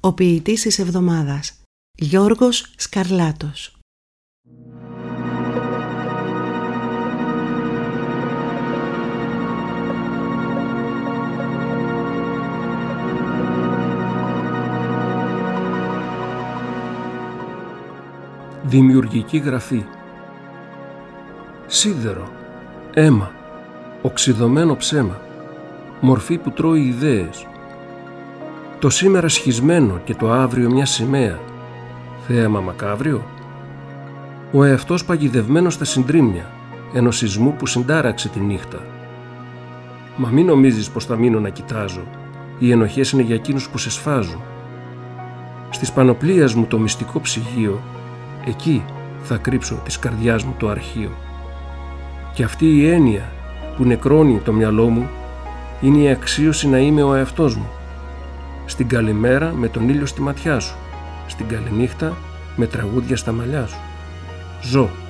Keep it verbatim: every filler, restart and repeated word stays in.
ο ποιητής της εβδομάδας, Γιώργος Σκαρλάτος. Δημιουργική γραφή. Σίδερο, αίμα, οξυδωμένο ψέμα, μορφή που τρώει ιδέες. Το σήμερα σχισμένο και το αύριο μια σημαία, θέαμα μακάβριο. Ο εαυτός παγιδευμένος στα συντρίμμια, ενός σεισμού που συντάραξε τη νύχτα. Μα μην νομίζεις πως θα μείνω να κοιτάζω, οι ενοχές είναι για εκείνους που σε σφάζουν. Στις πανοπλίας μου το μυστικό ψυγείο, εκεί θα κρύψω της καρδιάς μου το αρχείο. Και αυτή η έννοια που νεκρώνει το μυαλό μου είναι η αξίωση να είμαι ο εαυτός μου. Στην καλημέρα με τον ήλιο στη ματιά σου, στην καληνύχτα με τραγούδια στα μαλλιά σου. Ζω.